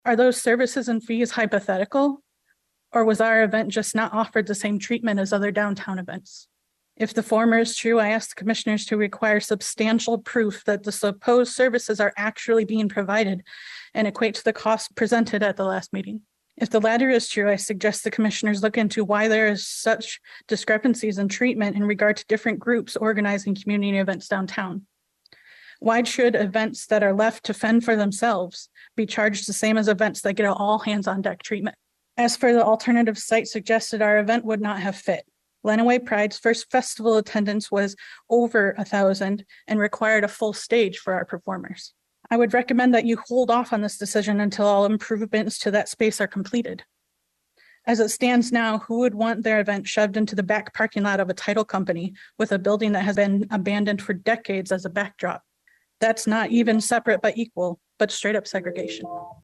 Are those services and fees hypothetical? Or was our event just not offered the same treatment as other downtown events? If the former is true, I ask the commissioners to require substantial proof that the supposed services are actually being provided and equate to the cost presented at the last meeting. If the latter is true, I suggest the commissioners look into why there is such discrepancies in treatment in regard to different groups organizing community events downtown. Why should events that are left to fend for themselves be charged the same as events that get all hands on deck treatment? As for the alternative site suggested, our event would not have fit. Lenawee Pride's first festival attendance was over 1,000 and required a full stage for our performers. I would recommend that you hold off on this decision until all improvements to that space are completed. As it stands now, who would want their event shoved into the back parking lot of a title company with a building that has been abandoned for decades as a backdrop? That's not even separate but equal, but straight up segregation.